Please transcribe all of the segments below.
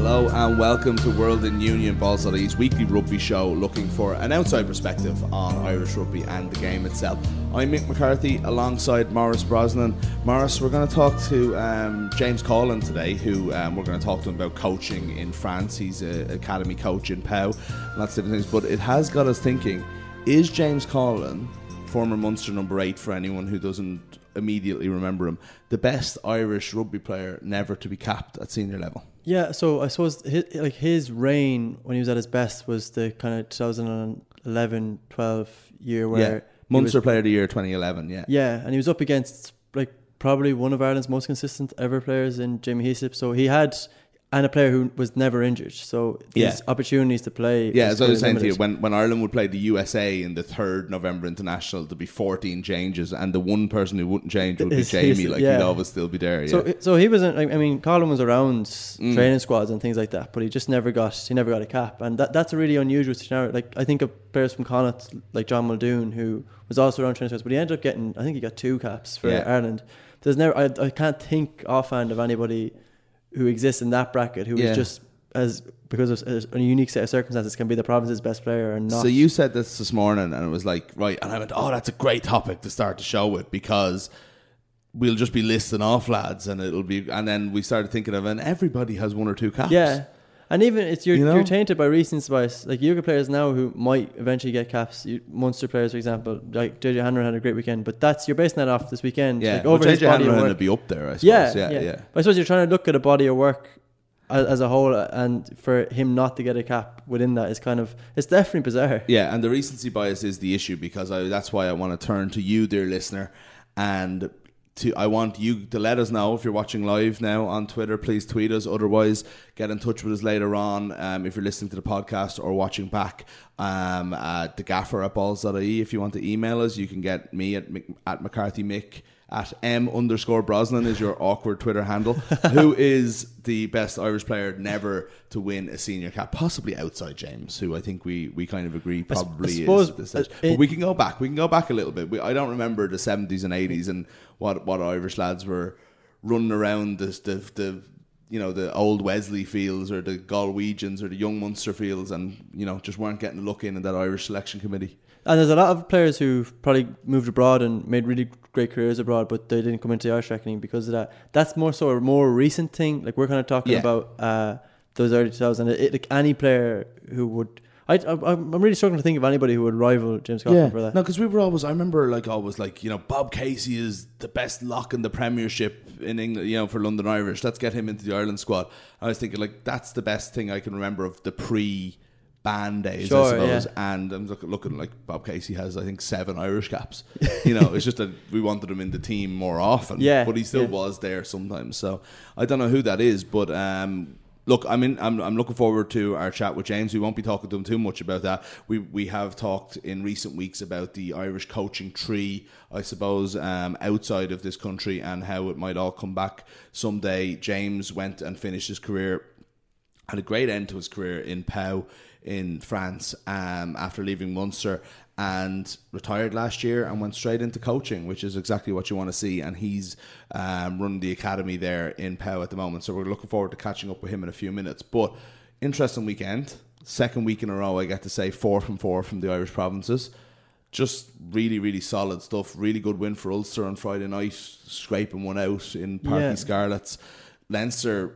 Hello and welcome to World in Union Balls.ie's weekly rugby show, looking for an outside perspective on Irish rugby and the game itself. I'm Mick McCarthy alongside Maurice Brosnan. Maurice, we're going to talk to James Coughlan today, who we're going to talk to him about coaching in France. He's an academy coach in Pau and lots of different things, but it has got us thinking, is James Coughlan, former Munster number 8 for anyone who doesn't immediately remember him, the best Irish rugby player never to be capped at senior level? Yeah, so I suppose his reign when he was at his best was the kind of 2011-12 year where Munster Player of the Year 2011. Yeah, and he was up against like probably one of Ireland's most consistent ever players in Jamie Heaslip. So he had, and a player who was never injured. So his opportunities to play. Yeah, as I was saying to you, when Ireland would play the USA in the 3rd November International, there'd be 14 changes, and the one person who wouldn't change would be Jamie. He'd always still be there. Yeah. So he wasn't. I mean, Coughlan was around training squads and things like that, but he just never got a cap, and that's a really unusual scenario. Like I think of players from Connacht, like John Muldoon, who was also around training squads, but he ended up getting. I think he got 2 caps for Ireland. There's never. I can't think offhand of anybody who exists in that bracket who is just because of a unique set of circumstances can be the province's best player or not. So you said this morning and it was like, right, and I went, oh, that's a great topic to start the show with, because we'll just be listing off lads and then we started thinking of, and everybody has 1 or 2 caps. Yeah. And even you're tainted by recency bias. Like younger players now who might eventually get caps, Munster players, for example, like JJ Hanrahan had a great weekend, but you're basing that off this weekend. Yeah, like over JJ Hanrahan would be up there, I suppose. Yeah. But I suppose you're trying to look at a body of work as a whole, and for him not to get a cap within that is it's definitely bizarre. Yeah, and the recency bias is the issue, because that's why I want to turn to you, dear listener, and I want you to let us know if you're watching live now on Twitter. Please tweet us. Otherwise, get in touch with us later on if you're listening to the podcast or watching back at the gaffer at balls.ie. If you want to email us, you can get me at McCarthyMick at @M_Brosnan is your awkward Twitter handle. Who is the best Irish player never to win a senior cap? Possibly outside James, who I think we kind of agree probably is at this stage. But we can go back. We can go back a little bit. I don't remember the 70s and 80s and what Irish lads were running around the old Wesley fields or the Galwegians or the young Munster fields, and just weren't getting a look in that Irish selection committee. And there's a lot of players who've probably moved abroad and made really great careers abroad, but they didn't come into the Irish reckoning because of that. That's more so a more recent thing. Like we're kind of talking about those early 2000s. Like any player who would, I'm really struggling to think of anybody who would rival James Coughlan for that. No, because we were always, I remember Bob Casey is the best lock in the Premiership in England, for London Irish. Let's get him into the Ireland squad. I was thinking that's the best thing I can remember of the band days, I suppose. Yeah. And I'm looking like Bob Casey has, I think, 7 Irish caps. It's just that we wanted him in the team more often, but he still was there sometimes. So I don't know who that is, but look, I'm looking forward to our chat with James. We won't be talking to him too much about that. We have talked in recent weeks about the Irish coaching tree, I suppose, outside of this country, and how it might all come back someday. James went and finished his career, had a great end to his career in Pau in France after leaving Munster, and retired last year and went straight into coaching, which is exactly what you want to see. And he's running the academy there in Pau at the moment, so we're looking forward to catching up with him in a few minutes. But interesting weekend, 2nd week in a row, I get to say 4 from 4 from the Irish provinces. Just really, really solid stuff. Really good win for Ulster on Friday night, scraping one out in Parky Scarlets. Leinster,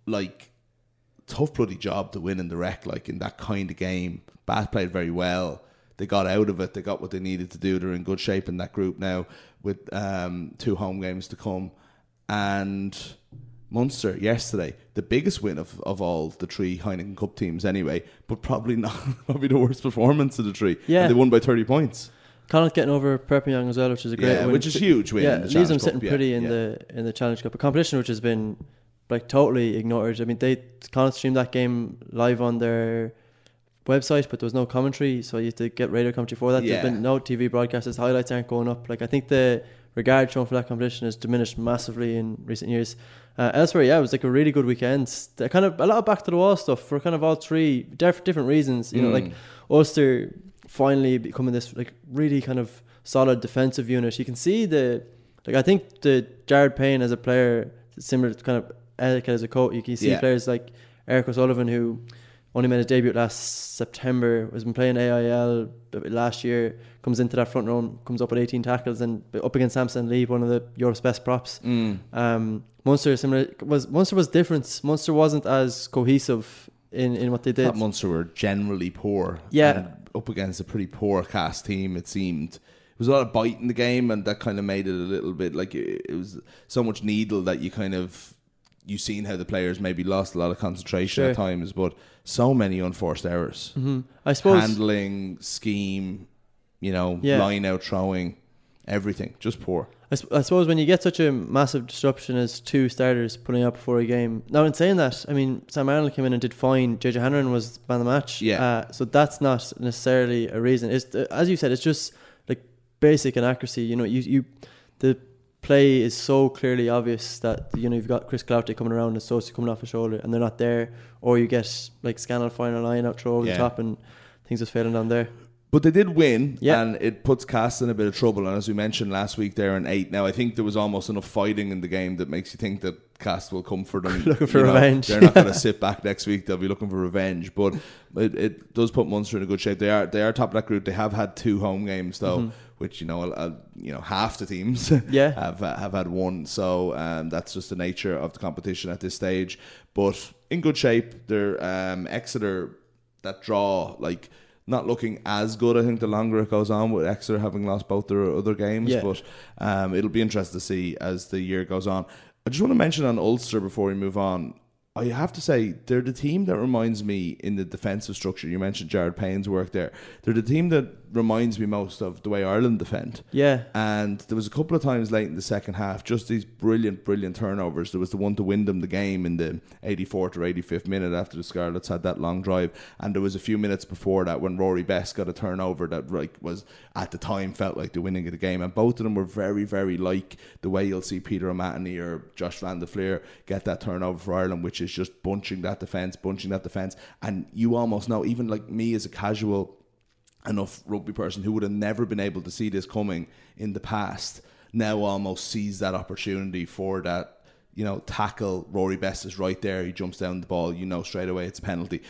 tough bloody job to win in the Rec, in that kind of game. Bath played very well. They got out of it. They got what they needed to do. They're in good shape in that group now with 2 home games to come. And Munster yesterday, the biggest win of all the 3 Heineken Cup teams anyway, but probably the worst performance of the 3. Yeah. And they won by 30 points. Connacht getting over Perpignan as well, which is a great win. Which is huge win. Yeah, leaves them sitting pretty in the Challenge Cup, a competition which has been totally ignored. I mean, they Connacht streamed that game live on their website, but there was no commentary, so you had to get radio commentary for that. There's been no TV broadcasts. Highlights aren't going up. I think the regard shown for that competition has diminished massively in recent years. Elsewhere, it was a really good weekend. Kind of a lot of back to the wall stuff for kind of all 3 different reasons. Ulster finally becoming this really kind of solid defensive unit. You can see I think the Jared Payne as a player, similar to kind of Etiquette as a coach. You can see players like Eric O'Sullivan, who only made his debut last September, has been playing AIL last year, comes into that front row, comes up with 18 tackles, and up against Samson Lee, one of the Europe's best props. Munster was different. Munster wasn't as cohesive in what they did. That Munster were generally poor. Yeah. And up against a pretty poor cast team, it seemed. There was a lot of bite in the game, and that kind of made it a little bit like it was so much needle that you've seen how the players maybe lost a lot of concentration at times, but so many unforced errors. I suppose handling, scheme, line out throwing, everything, just poor. I suppose when you get such a massive disruption as 2 starters pulling up before a game. Now, in saying that, I mean, Sam Arnold came in and did fine. JJ Hanrahan was man of the match. Yeah. So that's not necessarily a reason. It's as you said, it's just like basic inaccuracy. The play is so clearly obvious that you've got Chris Clouty coming around and Sosi coming off his shoulder, and they're not there, or you get like Scannell final line out throw over the top, and things just failing down there. But they did win, and it puts Cast in a bit of trouble. And as we mentioned last week, they're in 8. Now, I think there was almost enough fighting in the game that makes you think that Cast will come for them. Looking for revenge. They're not going to sit back next week. They'll be looking for revenge. But it does put Munster in a good shape. They are top of that group. They have had 2 home games, though, which, half the teams have had 1. So that's just the nature of the competition at this stage. But in good shape. They're Exeter, that draw, not looking as good, I think, the longer it goes on, with Exeter having lost both their other games. But it'll be interesting to see as the year goes on. I just want to mention on Ulster before we move on. I have to say, they're the team that reminds me in the defensive structure. You mentioned Jared Payne's work there. They're the team that reminds me most of the way Ireland defend. Yeah. And there was a couple of times late in the second half, just these brilliant turnovers. There was the one to win them the game in the 84th or 85th minute after the Scarlets had that long drive. And there was a few minutes before that when Rory Best got a turnover that was, at the time, felt like the winning of the game. And both of them were very, very like the way you'll see Peter O'Mahony or Josh Van der Fleer get that turnover for Ireland, which is just bunching that defence. And you almost know, even like me as a casual enough rugby person who would have never been able to see this coming in the past, now almost sees that opportunity for that, tackle. Rory Best is right there. He jumps down the ball. Straight away it's a penalty.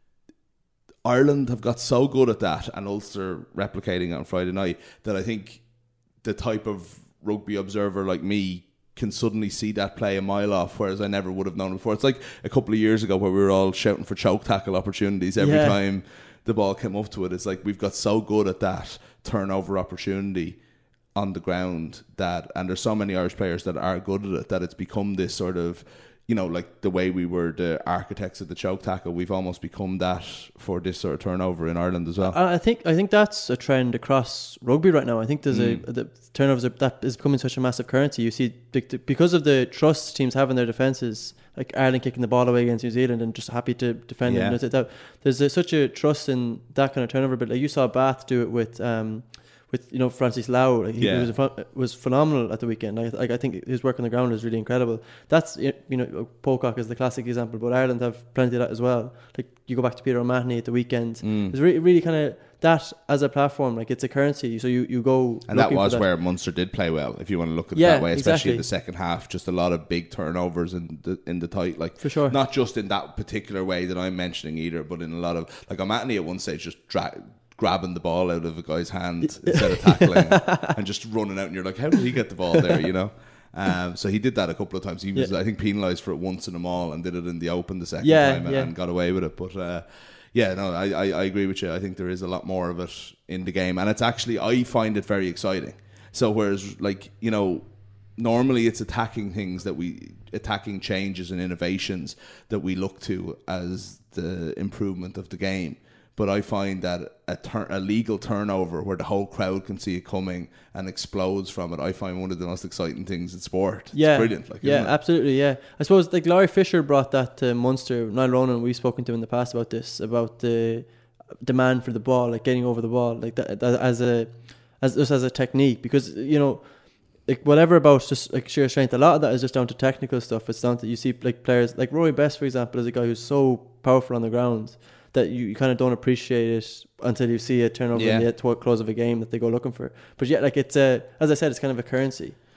Ireland have got so good at that, and Ulster replicating it on Friday night, that I think the type of rugby observer like me can suddenly see that play a mile off, whereas I never would have known before. It's like a couple of years ago where we were all shouting for choke tackle opportunities every time the ball came up to it. It's like we've got so good at that turnover opportunity on the ground and there's so many Irish players that are good at it, that it's become this sort of, like the way we were the architects of the choke tackle, we've almost become that for this sort of turnover in Ireland as well. I think that's a trend across rugby right now. I think there's the turnovers that is becoming such a massive currency. You see, because of the trust teams have in their defences, like Ireland kicking the ball away against New Zealand and just happy to defend it. There's such a trust in that kind of turnover. But like you saw Bath do it with Francis Lau. He was phenomenal at the weekend. I think his work on the ground is really incredible. That's Pocock is the classic example, but Ireland have plenty of that as well. Like you go back to Peter O'Mahony at the weekend. It's really kind of that as a platform, like it's a currency. So you go, and that was where Munster did play well, if you want to look at it that way, especially in the second half. Just a lot of big turnovers in the tight, like for sure. Not just in that particular way that I'm mentioning either, but in a lot of, like O'Mahony at one stage just grabbing the ball out of a guy's hand instead of tackling and just running out, and you're like, how did he get the ball there? So he did that a couple of times. He was, I think, penalised for it once in a mall and did it in the open the second time and got away with it. But I agree with you. I think there is a lot more of it in the game, and it's actually, I find it very exciting. So whereas normally it's attacking changes and innovations that we look to as the improvement of the game. But I find that a legal turnover where the whole crowd can see it coming and explodes from it, I find one of the most exciting things in sport. It's brilliant. Absolutely, yeah. I suppose like Laurie Fisher brought that to Munster. Niall Ronan, we've spoken to in the past about this, about the demand for the ball, like getting over the ball, like that as a technique, because like whatever about just like sheer strength, a lot of that is just down to technical stuff. It's down to, you see like players like Rory Best, for example, is a guy who's so powerful on the ground that you kind of don't appreciate it until you see a turnover in the close of a game that they go looking for. But like it's as I said, it's kind of a currency.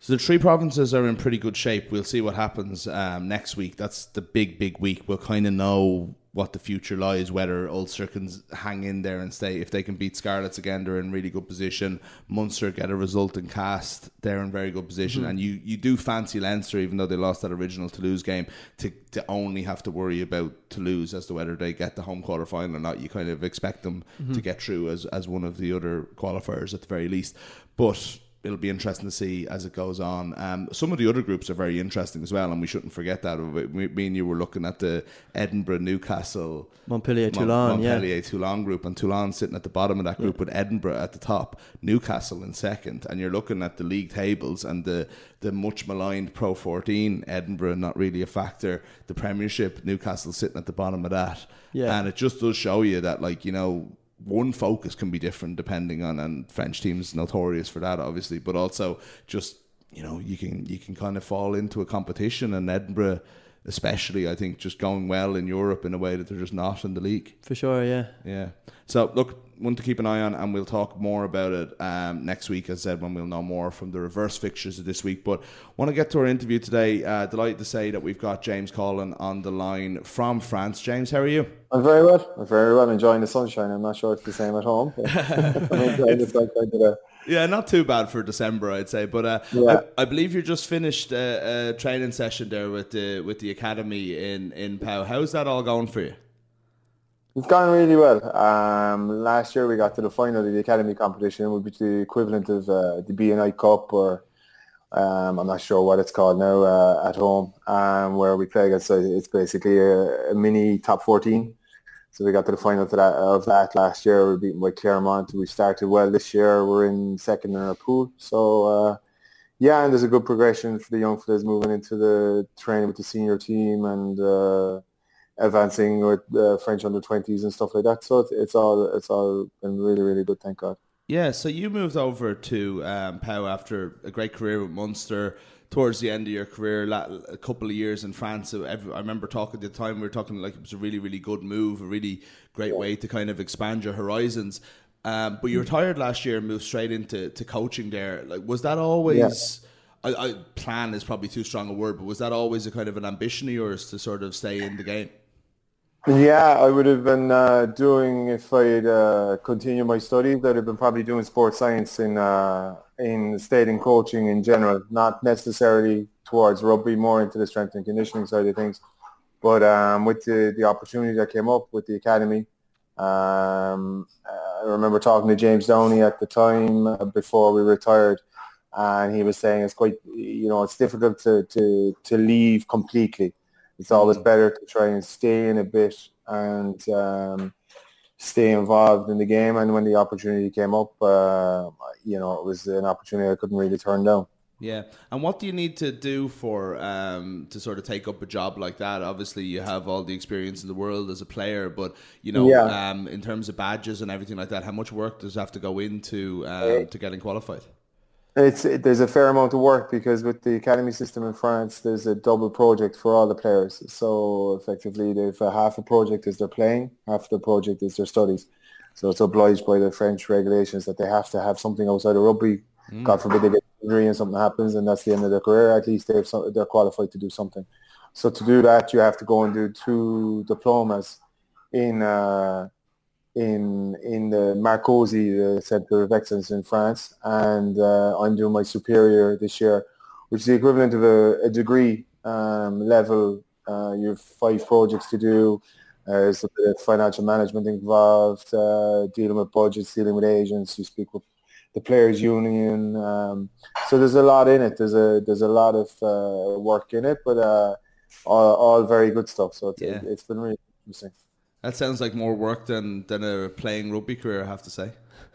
So the three provinces are in pretty good shape. We'll see what happens next week. That's the big week. We'll kind of know what the future lies, whether Ulster can hang in there and stay. If they can beat Scarlets again, they're in really good position. Munster get a result in Cast, they're in very good position. And you do fancy Leinster, even though they lost that original Toulouse game, to only have to worry about Toulouse as to whether they get the home quarter final or not. You kind of expect them to get through as one of the other qualifiers at the very least. But it'll be interesting to see as it goes on. Some of the other groups are very interesting as well, and we shouldn't forget that. Me and you were looking at the Edinburgh, Newcastle, Montpellier, Toulon group, and Toulon sitting at the bottom of that group with Edinburgh at the top, Newcastle in second, and you're looking at the league tables and the much maligned Pro 14, Edinburgh not really a factor, the Premiership, Newcastle sitting at the bottom of that. And it just does show you that, like, you know, one focus can be different depending on, and French teams notorious for that obviously, but also just, you know, you can kind of fall into a competition, and Edinburgh especially, I think, just going well in Europe in a way that they're just not in the league. For sure, yeah. So look, one to keep an eye on, and we'll talk more about it next week, as I said, when we'll know more from the reverse fixtures of this week. But want to get to our interview today. Delighted to say that we've got James Collin on the line from France. James, how are you? I'm very well. Enjoying the sunshine. I'm not sure it's the same at home. But I'm enjoying the sunshine today. Yeah, not too bad for December, I'd say. But I believe you just finished a training session there with the academy in Pau. How's that all going for you? It's gone really well. Last year we got to the final of the academy competition, which is the equivalent of the BNI Cup, or I'm not sure what it's called now, at home, where we play against. It's basically a mini top 14. So we got to the final of that last year. We were beaten by Claremont. We started well this year. We're in second in our pool. So, and there's a good progression for the young fellas moving into the training with the senior team and advancing with French under-20s and stuff like that. So it's all been really, really good, thank God. Yeah, so you moved over to Pau after a great career with Munster. Towards the end of your career, a couple of years in France, I remember talking at the time, we were talking like it was a really, really good move, a really great way to kind of expand your horizons. But you retired last year and moved straight into coaching there. Like, was that always, plan is probably too strong a word, but was that always a kind of an ambition of yours to sort of stay in the game? Yeah, I would have been doing, if I'd continued my studies, I'd have been probably doing sports science in stayed in coaching in general, not necessarily towards rugby, more into the strength and conditioning side of things. But with the opportunity that came up with the academy, I remember talking to James Downey at the time before we retired, and he was saying it's quite, it's difficult to leave completely. It's always better to try and stay in a bit and stay involved in the game. And when the opportunity came up, it was an opportunity I couldn't really turn down. Yeah. And what do you need to do for to sort of take up a job like that? Obviously, you have all the experience in the world as a player, but, in terms of badges and everything like that, how much work does have to go into to getting qualified? There's a fair amount of work, because with the academy system in France, there's a double project for all the players. So effectively, they've half a project is their playing, half the project is their studies. So it's obliged by the French regulations that they have to have something outside of rugby. God forbid they get injury and something happens, and that's the end of their career. At least they're qualified to do something. So to do that, you have to go and do 2 diplomas in the Marcosi, the Centre of Excellence in France, and I'm doing my superior this year, which is the equivalent of a degree level. You have 5 projects to do. There's a bit of financial management involved, dealing with budgets, dealing with agents. You speak with the players' union. So there's a lot in it. There's a lot of work in it, but all very good stuff. So it's been really interesting. That sounds like more work than a playing rugby career, I have to say.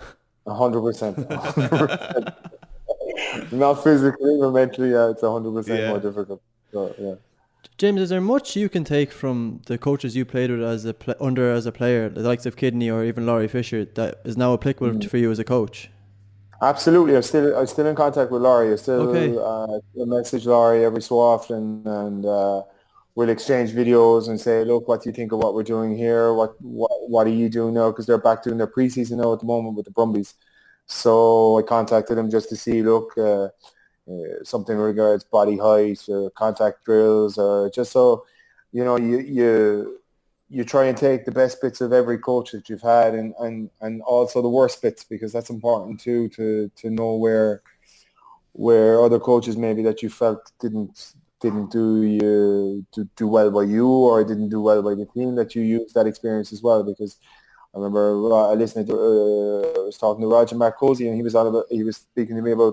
100%. Not physically, but mentally, it's 100% more difficult. So, yeah. James, is there much you can take from the coaches you played with as a player, the likes of Kidney or even Laurie Fisher, that is now applicable for you as a coach? Absolutely. I'm still in contact with Laurie. I still message Laurie every so often, and we'll exchange videos and say, look, what do you think of what we're doing here? What are you doing now? Because they're back doing their preseason now at the moment with the Brumbies. So I contacted him just to see, look, something regards body height or contact drills, or just so, you try and take the best bits of every coach that you've had, and also the worst bits, because that's important too, to know where other coaches maybe that you felt didn't do well by you, or didn't do well by the team, that you use that experience as well. Because I remember listening to I was talking to Roger Marcosi, and he was speaking to me about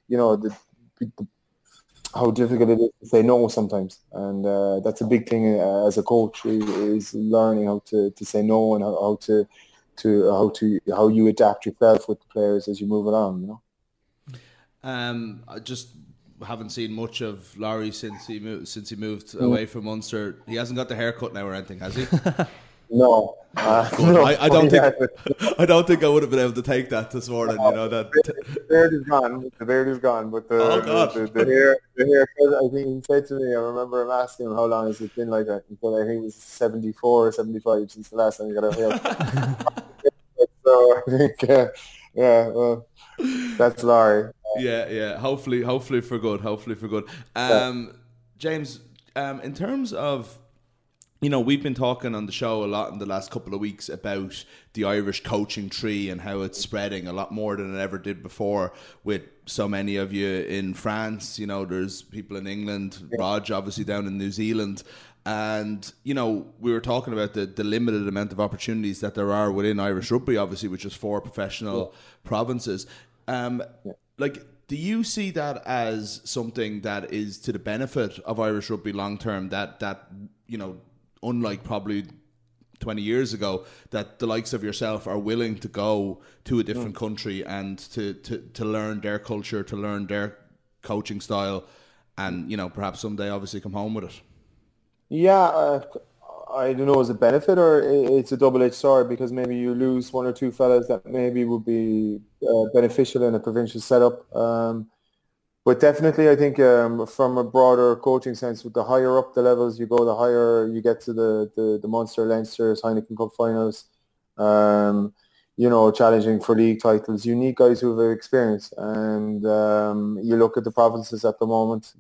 how difficult it is to say no sometimes, and that's a big thing as a coach, is learning how to say no, and how you adapt yourself with the players as you move along. I just haven't seen much of Larry since he moved away from Munster. He hasn't got the haircut now or anything, has he? No. No. I don't think I would have been able to take that this morning. That the beard is gone. The beard is gone, but the hair. I think he said to me, I remember him asking him how long has it been like that. He said I think it was 74 or 75 since the last time he got a haircut. So I think, well, that's Larry. Yeah. Hopefully for good. James, in terms of, we've been talking on the show a lot in the last couple of weeks about the Irish coaching tree and how it's spreading a lot more than it ever did before, with so many of you in France. There's people in England, Rog obviously down in New Zealand. And, we were talking about the limited amount of opportunities that there are within Irish rugby, obviously, which is 4 professional provinces. Do you see that as something that is to the benefit of Irish rugby long term, that unlike probably 20 years ago, that the likes of yourself are willing to go to a different country and to learn their culture, to learn their coaching style, and, perhaps someday obviously come home with it? Yeah, I don't know, is it a benefit or it's a double-edged sword, because maybe you lose one or two fellas that maybe would be beneficial in a provincial setup. But definitely, I think from a broader coaching sense, with the higher up the levels you go, the higher you get to the Munster, Leinsters, Heineken Cup finals, challenging for league titles. You need guys who have experience. And you look at the provinces at the moment,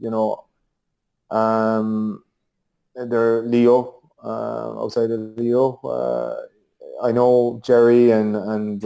they're Leo, outside of Leo. I know Jerry and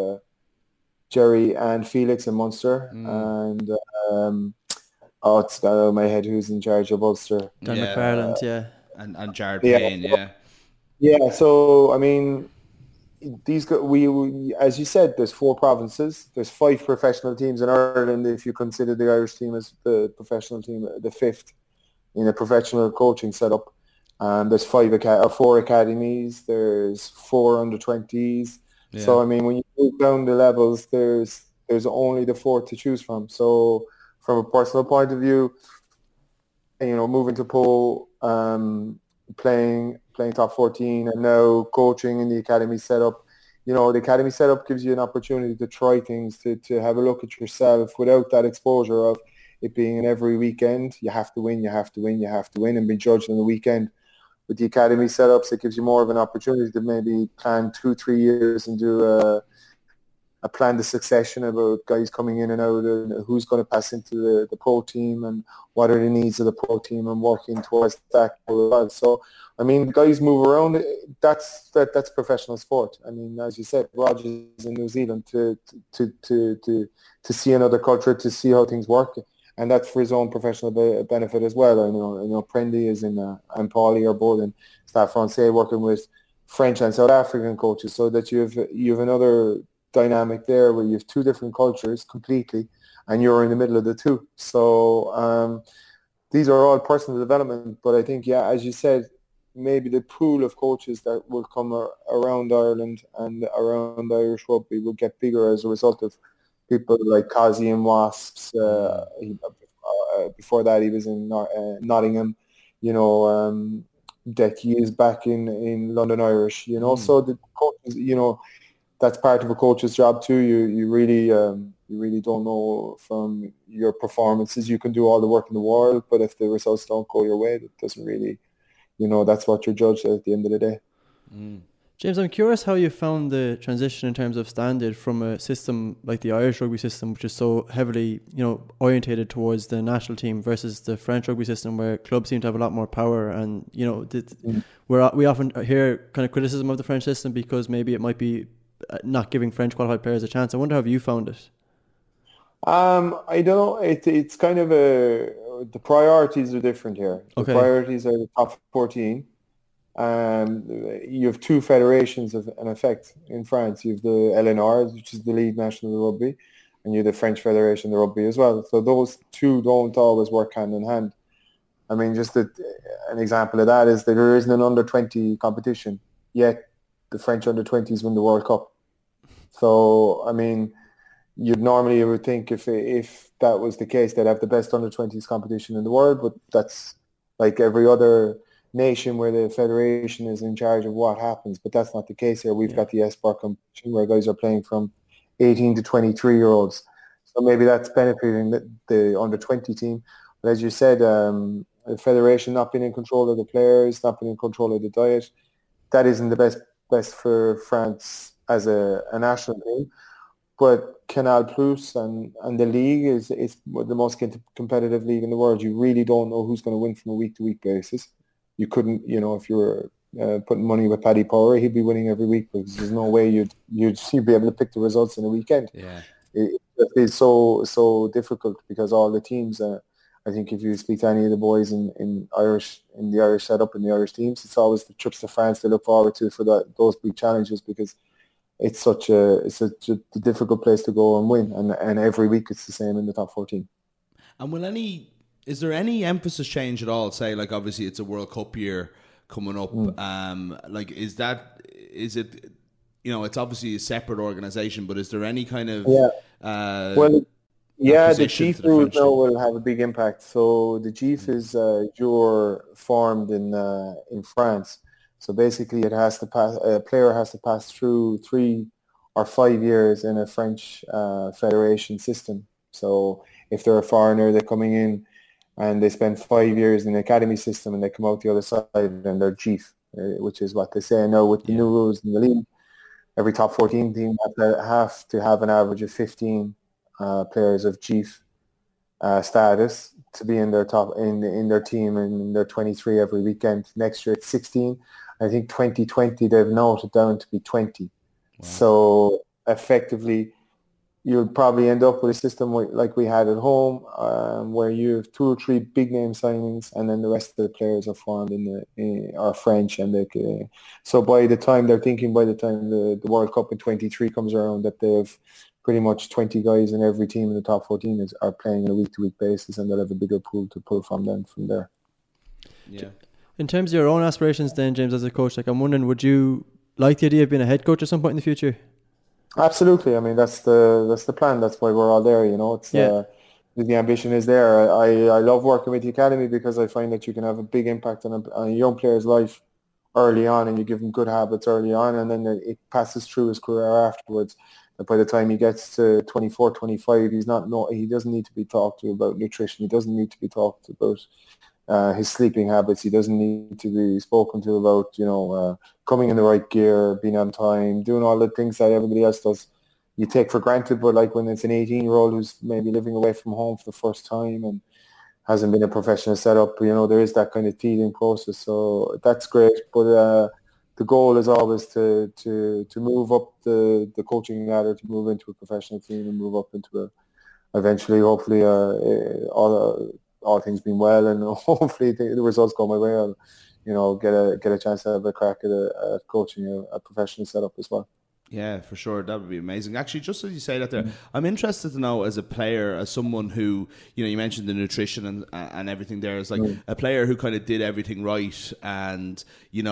Felix in Munster, and it's got out of my head who's in charge of Ulster. Dan McFarland, and Jared Payne, Yeah, so I mean, these we as you said, there's 4 provinces. There's 5 professional teams in Ireland if you consider the Irish team as the professional team, the 5th in a professional coaching setup. There's 4 academies. There's 4 under-20s. Yeah. So I mean, when you move down the levels, there's only the 4 to choose from. So from a personal point of view, moving to Pole, playing top 14, and now coaching in the academy setup. The academy setup gives you an opportunity to try things, to have a look at yourself without that exposure of it being an every weekend. You have to win, and be judged on the weekend. With the academy setups, it gives you more of an opportunity to maybe plan 2-3 years and do a plan the succession about guys coming in and out, and who's going to pass into the pro team, and what are the needs of the pro team, and working towards that. So, I mean, guys move around. That's professional sport. I mean, as you said, Roger's in New Zealand to see another culture, to see how things work. And that's for his own professional benefit as well. I know Prendy is and Paulie are both in Stade Francais working with French and South African coaches, so that you have another dynamic there where you have 2 different cultures completely, and you're in the middle of the 2. So these are all personal development. But I think, as you said, maybe the pool of coaches that will come around Ireland and around Irish rugby will get bigger as a result of people like Kazi and Wasps. Before that, he was in Nottingham. Decky is back in London Irish. So the coaches, that's part of a coach's job too. You really don't know from your performances. You can do all the work in the world, but if the results don't go your way, it doesn't really, that's what you're judged at the end of the day. James, I'm curious how you found the transition in terms of standard from a system like the Irish rugby system, which is so heavily, orientated towards the national team, versus the French rugby system, where clubs seem to have a lot more power. And we often hear kind of criticism of the French system because maybe it might be not giving French qualified players a chance. I wonder how you found it. I don't know. It's kind of the priorities are different here. Okay. The priorities are the top 14. You have two federations of an effect in France. You have the LNR, which is the League National of Rugby, and you have the French Federation of Rugby as well. So those two don't always work hand in hand. I mean, just an example of that is that there isn't an under-20 competition, yet the French under-20s win the World Cup. So, I mean, you would think if that was the case, they'd have the best under-20s competition in the world, but that's like every other nation where the federation is in charge of what happens, but that's not the case here. We've got the Espoir competition where guys are playing from 18 to 23-year-olds. So maybe that's benefiting the under-20 team. But as you said, the federation not being in control of the players, not being in control of the diet, that isn't the best for France as a national team. But Canal Plus and the league is the most competitive league in the world. You really don't know who's going to win from a week-to-week basis. You couldn't, if you were putting money with Paddy Power, he'd be winning every week because there's no way you'd be able to pick the results in a weekend. Yeah, it's so difficult because all the teams. I think if you speak to any of the boys in the Irish setup in the Irish teams, it's always the trips to France they look forward to for those big challenges because it's such a difficult place to go and win, and every week it's the same in the top 14. And is there any emphasis change at all? Say, like, obviously it's a World Cup year coming up. Is it? It's obviously a separate organisation, but is there any kind of the GIF rules now will have a big impact. So the GIF is formed in France. So basically, a player has to pass through 3 or 5 years in a French federation system. So if they're a foreigner, they're coming in and they spend 5 years in the academy system and they come out the other side and they're GIF, which is what they say now with the new rules in the league. Every top 14 team have to have an average of 15 players of GIF status to be in their top in their team, and they're 23 every weekend. Next year it's 16. I think 2020 they've noted down to be 20. Wow. So effectively, you'll probably end up with a system like we had at home, where you have 2 or 3 big name signings, and then the rest of the players are formed are French, and so by the time the World Cup in 23 comes around, that they have pretty much 20 guys in every team in the top 14 are playing on a week-to-week basis, and they'll have a bigger pool to pull from there. Yeah. In terms of your own aspirations then, James, as a coach, I'm wondering, would you like the idea of being a head coach at some point in the future? Absolutely. I mean, that's the plan. That's why we're all there, It's the ambition is there. I love working with the academy because I find that you can have a big impact on a young player's life early on, and you give him good habits early on, and then it passes through his career afterwards. And by the time he gets to 24, 25, he doesn't need to be talked to about nutrition. He doesn't need to be talked about his sleeping habits. He doesn't need to be spoken to about, coming in the right gear, being on time, doing all the things that everybody else does. You take for granted, but like when it's an 18-year-old who's maybe living away from home for the first time and hasn't been a professional setup, there is that kind of teething process. So that's great. But the goal is always to move up the coaching ladder, to move into a professional team and move up into eventually, hopefully, all things being well, and hopefully the results go my way, I'll get a chance to have a crack at coaching a professional setup as well. Yeah, for sure. That would be amazing. Actually, just as you say that there, I'm interested to know, as a player, as someone who, you mentioned the nutrition and everything there, is like a player who kind of did everything right, and,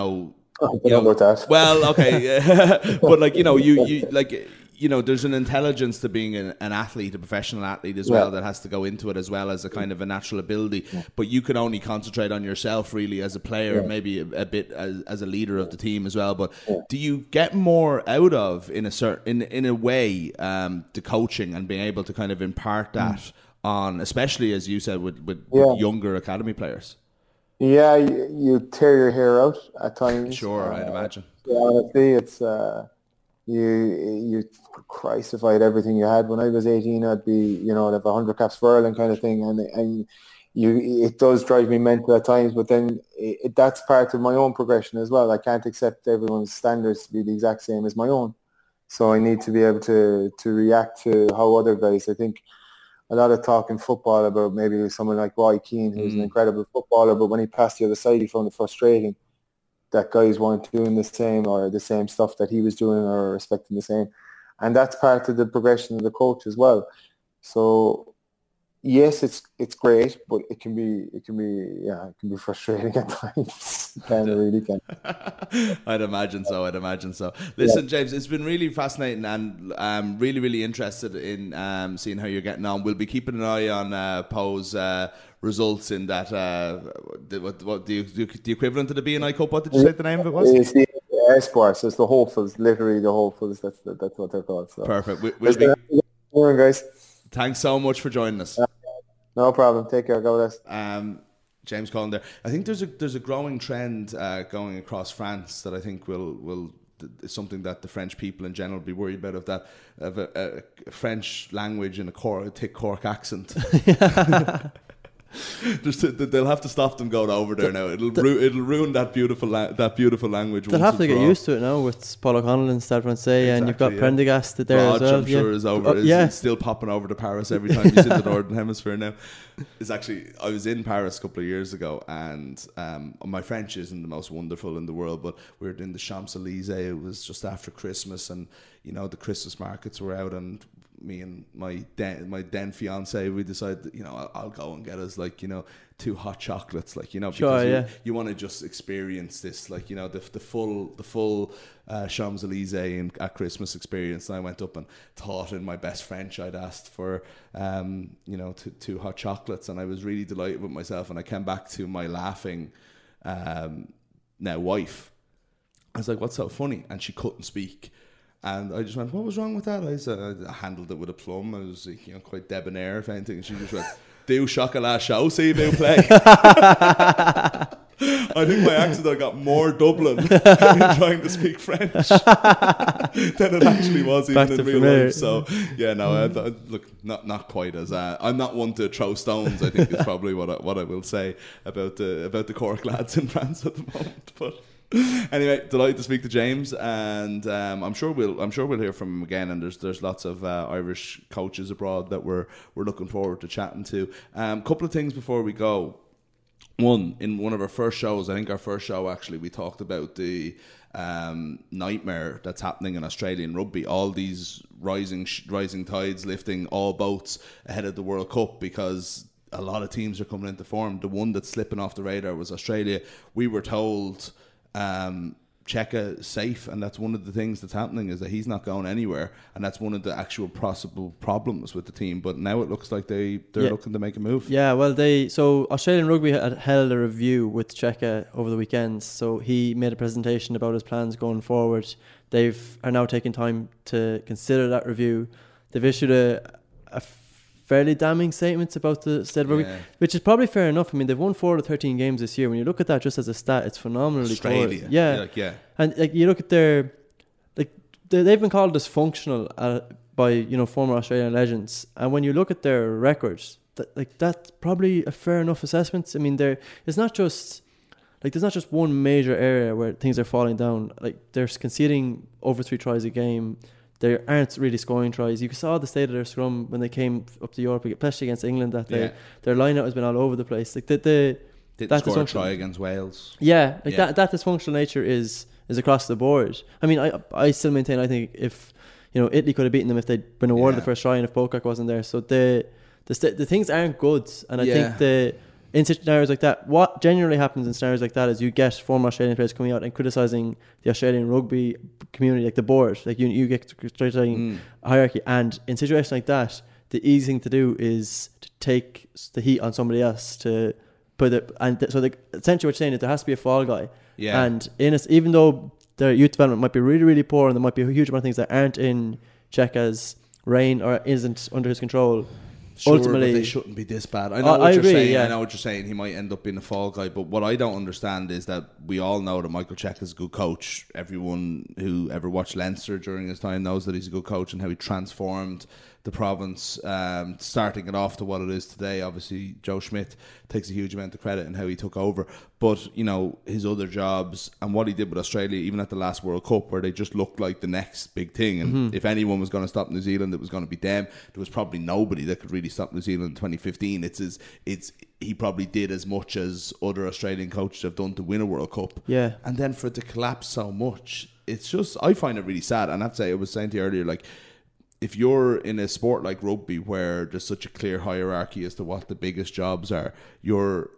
about that. Well, okay. But like, there's an intelligence to being an athlete, a professional athlete as well, that has to go into it, as well as a kind of a natural ability. But you can only concentrate on yourself really as a player, maybe a bit as a leader of the team as well. But do you get more out of, in a way, the coaching and being able to kind of impart that on, especially as you said, with younger academy players? Yeah, you tear your hair out at times. Sure, I'd imagine. honestly, it's you Christ, if I had everything you had when I was 18, I'd be, I'd have 100 caps for Ireland kind of thing, and it does drive me mental at times, but then that's part of my own progression as well. I can't accept everyone's standards to be the exact same as my own, so I need to be able to react to how other guys. I think a lot of talk in football about maybe someone like Roy Keane, who's an incredible footballer, but when he passed the other side, he found it frustrating that guys weren't doing the same stuff that he was doing or respecting the same. And that's part of the progression of the coach as well. So yes, it's great, but it can be frustrating at times. It really can. I'd imagine so. Listen, James, it's been really fascinating, and I'm really, really interested in seeing how you're getting on. We'll be keeping an eye on Poe's results in that. What the equivalent of the B&I Cup? What did you say the name of it was? It's the Sports. It's the Hopefuls, literally the Hopefuls. That's what they're called. So. Perfect. We'll be guys. Thanks so much for joining us. No problem. Take care. God bless. James Cullen there. I think there's a growing trend going across France that I think will is something that the French people in general will be worried about, of a French language in a thick Cork accent. They'll have to stop them going over there now. It'll ruin that beautiful language. They'll have to get used to it now with Paul O'Connell and Stade Francais, and you've got Prendergast there Rog, as well. I'm sure is over. It's still popping over to Paris every time he's in the Northern Hemisphere now. I was in Paris a couple of years ago, and my French isn't the most wonderful in the world, but we were in the Champs-Elysees. It was just after Christmas, and the Christmas markets were out, and me and my then fiance, we decided that, I'll go and get us 2 hot chocolates, because you want to just experience this, the full Champs-Elysees at Christmas experience. And I went up and thought in my best French I'd asked for 2 hot chocolates, and I was really delighted with myself. And I came back to my laughing now wife. I was like, "What's so funny?" And she couldn't speak. And I just went, "What was wrong with that?" I handled it with aplomb. I was quite debonair, if anything. And she just went, "Du chocolat chaud, s'il vous plaît." I think my accent got more Dublin in trying to speak French than it actually was even in real life. So look, not quite as I'm not one to throw stones, I think is probably what I will say about the Cork lads in France at the moment. But anyway, delighted to speak to James, and I'm sure we'll hear from him again. And there's lots of Irish coaches abroad that we're looking forward to chatting to. Couple of things before we go. In one of our first shows, I think our first show actually, we talked about the nightmare that's happening in Australian rugby. All these rising tides lifting all boats ahead of the World Cup, because a lot of teams are coming into form. The one that's slipping off the radar was Australia. We were told Cheika safe, and that's one of the things that's happening, is that he's not going anywhere, and that's one of the actual possible problems with the team. But now it looks like they're looking to make a move. Yeah, well, so Australian Rugby had held a review with Cheika over the weekend, so he made a presentation about his plans going forward. Are now taking time to consider that review. They've issued a fairly damning statements about the state of rugby, which is probably fair enough. I mean, they've won 4 of the 13 games this year. When you look at that just as a stat, it's phenomenally Australia. Cool. Yeah. And you look at they've been called dysfunctional by former Australian legends. And when you look at their records, that's probably a fair enough assessment. I mean, there's not just one major area where things are falling down. They're conceding over 3 tries a game. They aren't really scoring tries. You saw the state of their scrum when they came up to Europe, especially against England, that their line-out has been all over the place. Didn't score a try against Wales. That dysfunctional nature is across the board. I mean, I still maintain, I think if Italy could have beaten them if they'd been awarded the first try and if Pocock wasn't there. So the things aren't good, and I think in scenarios like that, what generally happens in scenarios like that is you get former Australian players coming out and criticising the Australian rugby community, like the board, you get criticising hierarchy. And in situations like that, the easy thing to do is to take the heat on somebody else to put it. And essentially what you're saying is there has to be a fall guy. Yeah. And even though their youth development might be really, really poor, and there might be a huge amount of things that aren't in Cheika's reign or isn't under his control, ultimately, but they shouldn't be this bad. I know what you're saying. Yeah. I know what you're saying. He might end up being a fall guy, but what I don't understand is that we all know that Michael Cheika is a good coach. Everyone who ever watched Leinster during his time knows that he's a good coach and how he transformed the province, starting it off to what it is today. Obviously, Joe Schmidt takes a huge amount of credit in how he took over. But, you know, his other jobs and what he did with Australia, even at the last World Cup, where they just looked like the next big thing. And if anyone was going to stop New Zealand, it was going to be them. There was probably nobody that could really stop New Zealand in 2015. He probably did as much as other Australian coaches have done to win a World Cup. Yeah. And then for it to collapse so much, it's just, I find it really sad. And I have to say, I was saying to you earlier, like, if you're in a sport like rugby where there's such a clear hierarchy as to what the biggest jobs are, you're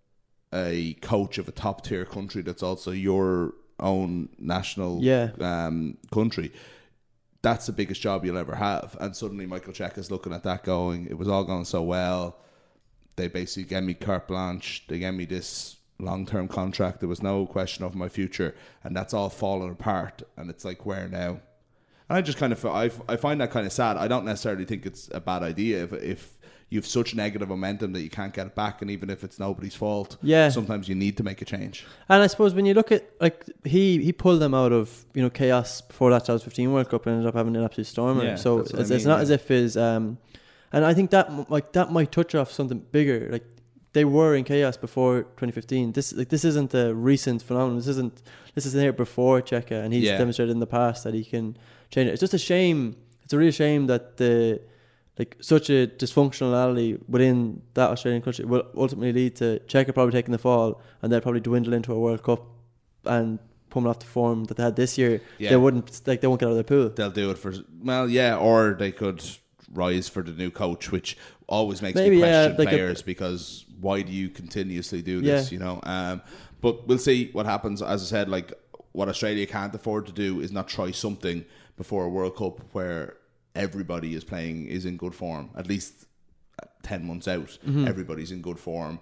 a coach of a top tier country that's also your own national country. That's the biggest job you'll ever have. And suddenly Michael Cheika is looking at that going, it was all going so well. They basically gave me carte blanche. They gave me this long-term contract. There was no question of my future. And that's all fallen apart. And it's like, where now? And I just kind of, I find that kind of sad. I don't necessarily think it's a bad idea if you have such negative momentum that you can't get it back, and even if it's nobody's fault, sometimes you need to make a change. And I suppose when you look at, like, he pulled them out of, you know, chaos before that 2015 World Cup and ended up having an absolute stormer. Yeah, so it's not as if his and I think that might touch off something bigger. Like, they were in chaos before 2015. This isn't a recent phenomenon. This isn't here before Cheika, and he's demonstrated in the past that he can change it. It's just a shame. It's a real shame that such a dysfunctionality within that Australian country will ultimately lead to Cheika probably taking the fall, and they'll probably dwindle into a World Cup and pulling off the form that they had this year. Yeah. They won't get out of the pool. They'll do it or they could rise for the new coach, which always makes me question players, because why do you continuously do this? You know, but we'll see what happens. As I said, like, what Australia can't afford to do is not try something before a World Cup where everybody is in good form. At least 10 months out, everybody's in good form,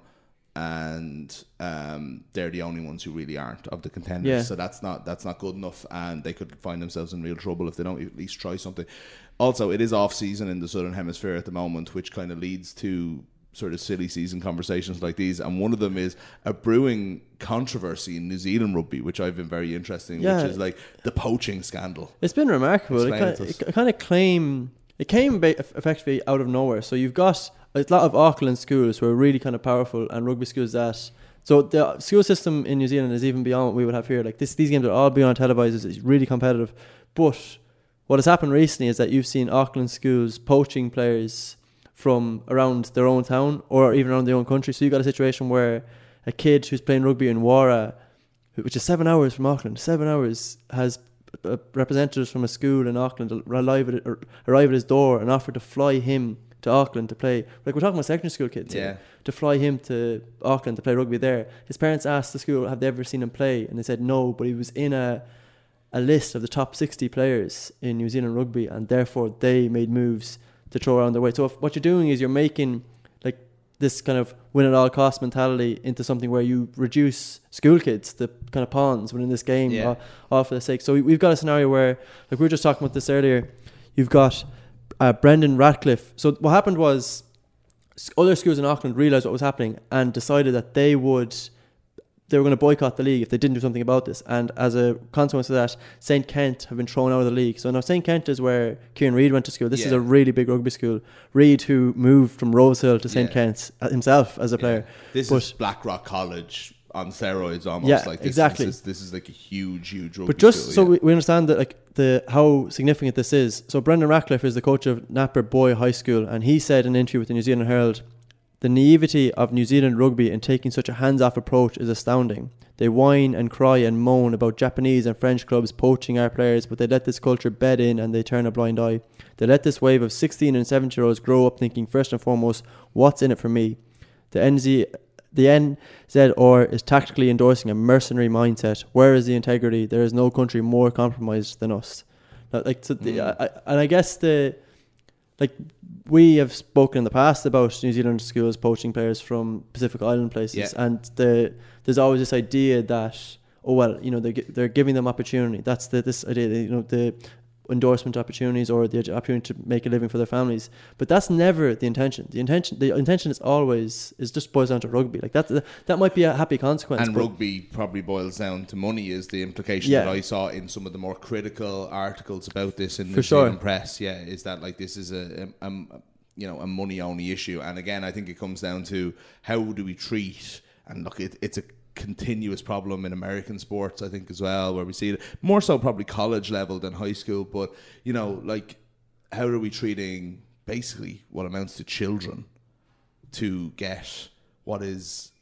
and they're the only ones who really aren't of the contenders. Yeah. So that's not good enough, and they could find themselves in real trouble if they don't at least try something. Also, it is off season in the Southern Hemisphere at the moment, which kind of leads to sort of silly season conversations like these, and one of them is a brewing controversy in New Zealand rugby, which I've been very interested in, which is like the poaching scandal. It's been remarkable. It came effectively out of nowhere. So you've got a lot of Auckland schools who are really kind of powerful, and rugby schools that. So the school system in New Zealand is even beyond what we would have here. Like these games are all beyond televised. It's really competitive. But what has happened recently is that you've seen Auckland schools poaching players from around their own town or even around their own country. So you've got a situation where a kid who's playing rugby in Wara, which is 7 hours from Auckland, 7 hours, has representatives from a school in Auckland arrive at his door and offer to fly him to Auckland to play. Like, we're talking about secondary school kids here, to fly him to Auckland to play rugby there. His parents asked the school, have they ever seen him play? And they said no, but he was in a list of the top 60 players in New Zealand rugby, and therefore they made moves to throw around their weight. So what you're doing is you're making like this kind of win at all cost mentality into something where you reduce school kids, the kind of pawns within this game, all for the sake. So we've got a scenario where, like we were just talking about this earlier, you've got Brendan Ratcliffe. So what happened was other schools in Auckland realised what was happening and decided that they were going to boycott the league if they didn't do something about this. And as a consequence of that, St. Kent have been thrown out of the league. So now St. Kent is where Kieran Reid went to school. This is a really big rugby school. Reid, who moved from Rosehill to St. Kent himself as a player. This is Blackrock College on steroids almost. Like this, exactly. This is like a huge rugby But just school, so we understand that, like, how significant this is. So Brendan Ratcliffe is the coach of Napier Boy High School, and he said in an interview with the New Zealand Herald, the naivety of New Zealand rugby in taking such a hands-off approach is astounding. They whine and cry and moan about Japanese and French clubs poaching our players, but they let this culture bed in and they turn a blind eye. They let this wave of 16 and 17-year-olds grow up thinking first and foremost, what's in it for me? The NZR is tactically endorsing a mercenary mindset. Where is the integrity? There is no country more compromised than us. I guess we have spoken in the past about New Zealand schools poaching players from Pacific Island places, and there's always this idea that they're giving them opportunity. That's this idea. endorsement opportunities or the opportunity to make a living for their families. But that's never the intention. The intention is always just boils down to rugby. Like that might be a happy consequence. And rugby probably boils down to money is the implication that I saw in some of the more critical articles about this in the New Zealand press. Yeah, is that like this is a money only issue. And again, I think it comes down to how do we treat, and look, it's a continuous problem in American sports, I think, as well, where we see it more so probably college level than high school. But like, how are we treating basically what amounts to children to get what is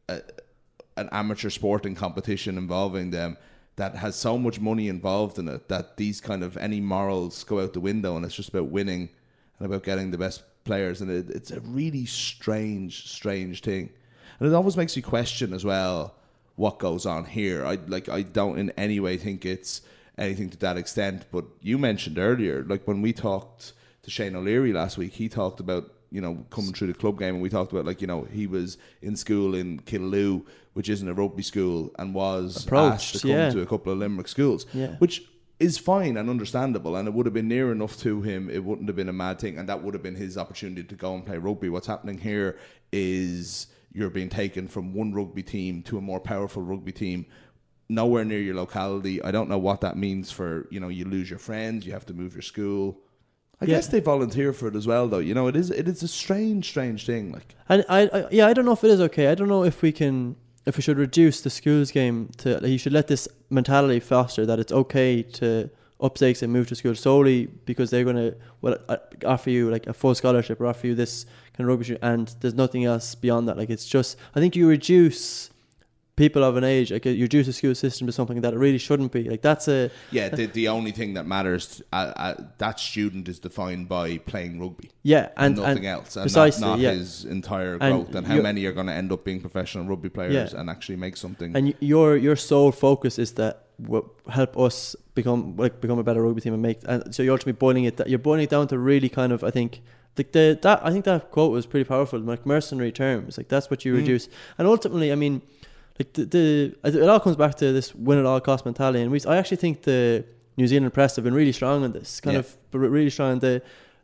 an amateur sporting competition involving them that has so much money involved in it that these kind of any morals go out the window, and it's just about winning and about getting the best players. And it's a really strange thing. And it always makes you question as well what goes on here. I don't in any way think it's anything to that extent. But you mentioned earlier, like when we talked to Shane O'Leary last week, he talked about, coming through the club game, and we talked about he was in school in Killaloe, which isn't a rugby school, and was asked to come to a couple of Limerick schools, which is fine and understandable, and it would have been near enough to him. It wouldn't have been a mad thing, and that would have been his opportunity to go and play rugby. What's happening here is you're being taken from one rugby team to a more powerful rugby team, nowhere near your locality. I don't know what that means for, you lose your friends, you have to move your school. I guess they volunteer for it as well, though. It is a strange thing. Like, and I don't know if it is okay. I don't know if we should reduce the schools game to, you should let this mentality foster that it's okay to up stakes and move to school solely because they're going to offer you like a full scholarship or offer you this kind of rugby, and there's nothing else beyond that. Like, it's just, I think you reduce people of an age, like you reduce the school system to something that it really shouldn't be. Like, that's the only thing that matters, that student is defined by playing rugby, and nothing else, and precisely, not his entire growth, and how many are going to end up being professional rugby players and actually make something. And your sole focus is that help us become a better rugby team and make. And so you're ultimately boiling it down to really kind of, I think. I think that quote was pretty powerful. Like, mercenary terms, like that's what you reduce. And ultimately, I mean, like it all comes back to this win at all cost mentality. And I actually think the New Zealand press have been really strong on this, really strong. The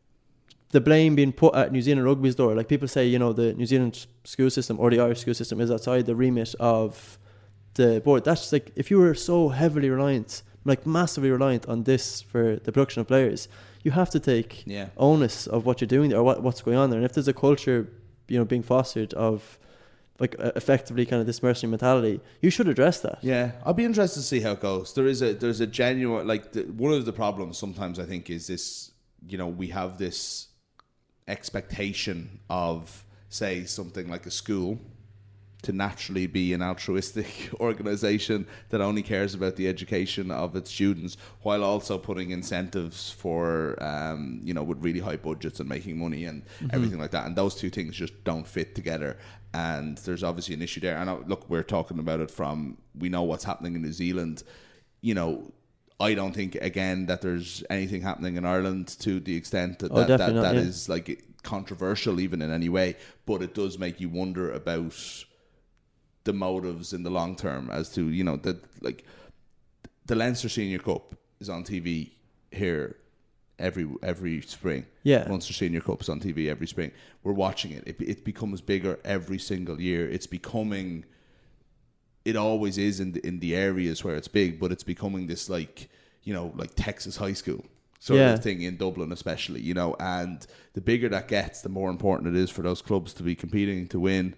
blame being put at New Zealand rugby's door. Like, people say, the New Zealand school system or the Irish school system is outside the remit of the board. That's like, if you were so heavily reliant, like massively reliant on this for the production of players, you have to take onus of what you're doing there, or what's going on there. And if there's a culture, being fostered of like effectively kind of this mercenary mentality, you should address that. Yeah, I'll be interested to see how it goes. There's a genuine, like, one of the problems sometimes I think is this, we have this expectation of, say, something like a school to naturally be an altruistic organisation that only cares about the education of its students, while also putting incentives for, with really high budgets and making money and everything like that. And those two things just don't fit together. And there's obviously an issue there. And look, we're talking about it from, we know what's happening in New Zealand. I don't think, again, that there's anything happening in Ireland to the extent that is like controversial even in any way. But it does make you wonder about the motives in the long term as to, the Leinster Senior Cup is on TV here every spring. Munster Senior Cup is on TV every spring. We're watching it. It becomes bigger every single year. It's becoming, it always is in the areas where it's big, but it's becoming this like Texas high school sort of thing in Dublin especially, and the bigger that gets, the more important it is for those clubs to be competing to win.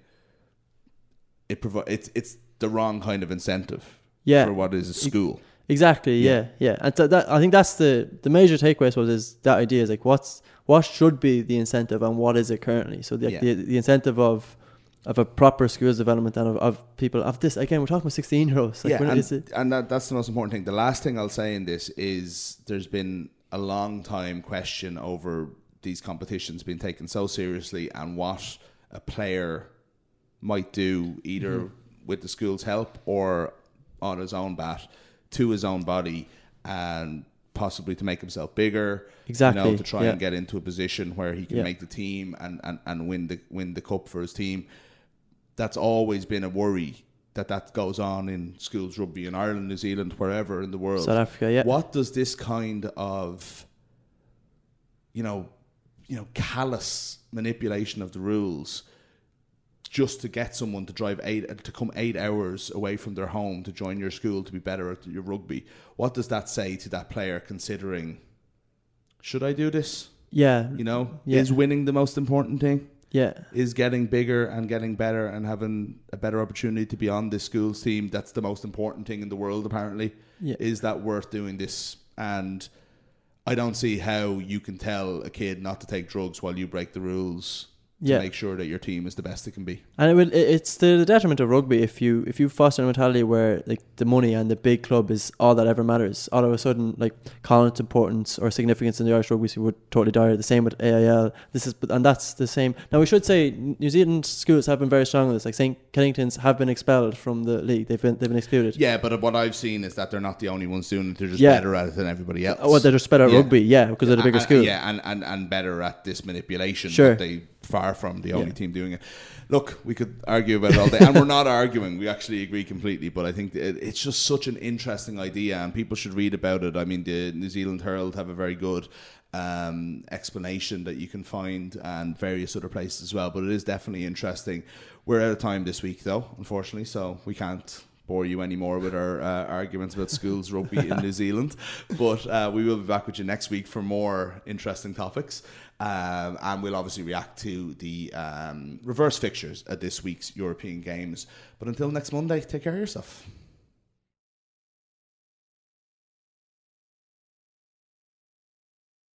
It's the wrong kind of incentive for what is a school. Exactly, yeah. And that, I think that's the major takeaway, I suppose, is that idea is like what should be the incentive and what is it currently. So the incentive of a proper schools development and of people of this, again, we're talking about 16-year-olds. Like, that's the most important thing. The last thing I'll say in this is there's been a long time question over these competitions being taken so seriously and what a player might do either with the school's help or on his own bat to his own body, and possibly to make himself bigger, to try and get into a position where he can make the team and win the cup for his team. That's always been a worry that goes on in schools rugby in Ireland, New Zealand, wherever in the world. South Africa, yeah. What does this kind of, callous manipulation of the rules just to get someone to come 8 hours away from their home to join your school to be better at your rugby, what does that say to that player considering, should I do this? Yeah. Is winning the most important thing? Yeah. Is getting bigger and getting better and having a better opportunity to be on this school's team, that's the most important thing in the world apparently. Yeah. Is that worth doing this? And I don't see how you can tell a kid not to take drugs while you break the rules to make sure that your team is the best it can be. And it's the detriment of rugby if you foster a mentality where like the money and the big club is all that ever matters. All of a sudden, like Connacht's importance or significance in the Irish rugby scene would totally die. The same with AIL. And that's the same. Now we should say New Zealand schools have been very strong on this. Like St. Kennington's have been expelled from the league. They've been excluded. Yeah, but what I've seen is that they're not the only ones doing it. They're just better at it than everybody else. Well, they're just better at rugby, because they're the bigger school. Yeah, and better at this manipulation. Sure. But they far from the only team doing it. Look, we could argue about it all day, and we're not arguing. We actually agree completely, but I think it's just such an interesting idea, and people should read about it. I mean, the New Zealand Herald have a very good explanation that you can find, and various other places as well, but it is definitely interesting. We're out of time this week, though, unfortunately, so we can't bore you anymore with our arguments about schools rugby in New Zealand, but we will be back with you next week for more interesting topics. And we'll obviously react to the reverse fixtures at this week's European Games. But until next Monday, take care of yourself.